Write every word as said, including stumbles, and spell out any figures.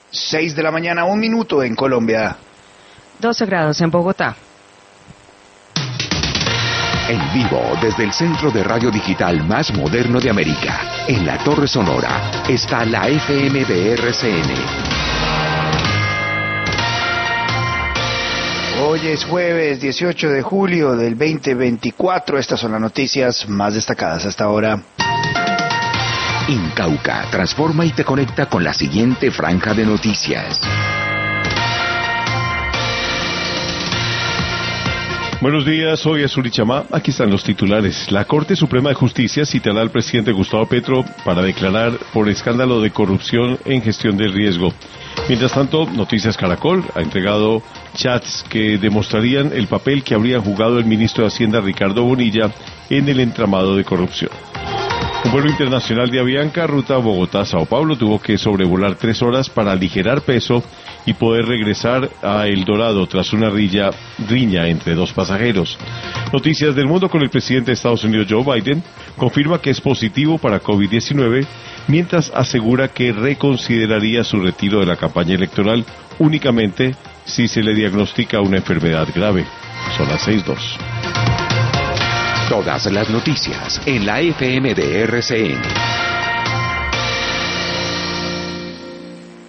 seis de la mañana, un minuto en Colombia. doce grados en Bogotá. En vivo desde el centro de radio digital más moderno de América, en la Torre Sonora, está la F M de R C N. Hoy es jueves dieciocho de julio del veinte veinticuatro. Estas son las noticias más destacadas hasta ahora. Incauca transforma y te conecta con la siguiente franja de noticias. Buenos días, soy Azuri Chamá. Aquí están los titulares. La Corte Suprema de Justicia citará al presidente Gustavo Petro para declarar por escándalo de corrupción en gestión del riesgo. Mientras tanto, Noticias Caracol ha entregado chats que demostrarían el papel que habría jugado el ministro de Hacienda Ricardo Bonilla en el entramado de corrupción. Un vuelo internacional de Avianca, ruta Bogotá-Sao Paulo, tuvo que sobrevolar tres horas para aligerar peso y poder regresar a El Dorado tras una rilla, riña entre dos pasajeros. Noticias del mundo con el presidente de Estados Unidos, Joe Biden, confirma que es positivo para COVID diecinueve, mientras asegura que reconsideraría su retiro de la campaña electoral únicamente si se le diagnostica una enfermedad grave. Son las seis dos. Todas las noticias en la F M de R C N.